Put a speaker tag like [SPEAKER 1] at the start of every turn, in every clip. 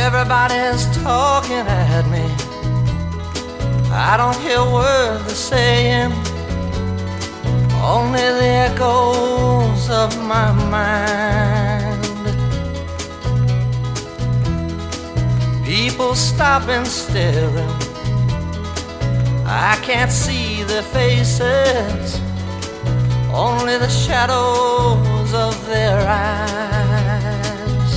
[SPEAKER 1] Everybody's talking at me. I don't hear a word they're saying, only the echoes of my mind. People stopping, staring. I can't see their faces, only the shadows of their eyes.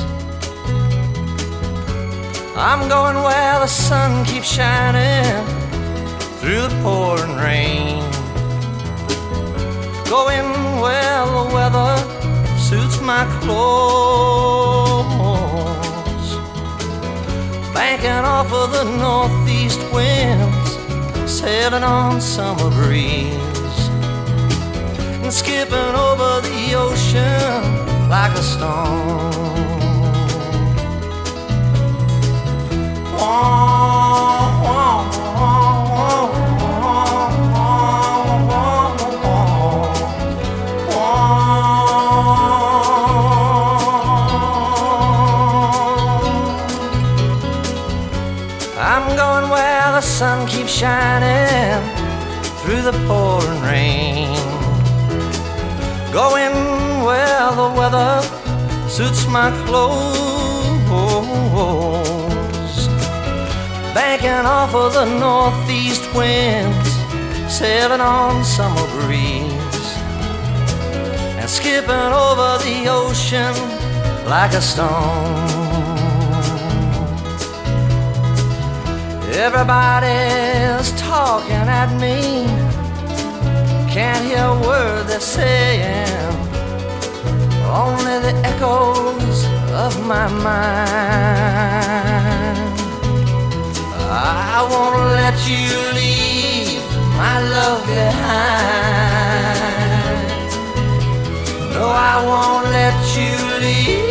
[SPEAKER 1] I'm going where the sun keeps shining through the pouring rain, going where the weather suits my clothes, banking off of the northeast winds, sailing on summer breeze, and skipping over the ocean like a stone. I'm going where the sun keeps shining through the pouring rain, going where the weather suits my clothes, banking off of the northeast winds, sailing on summer breeze, and skipping over the ocean like a stone. Everybody's talking at me, can't hear a word they're saying, only the echoes of my mind. I won't let you leave my love behind. No, I won't let you leave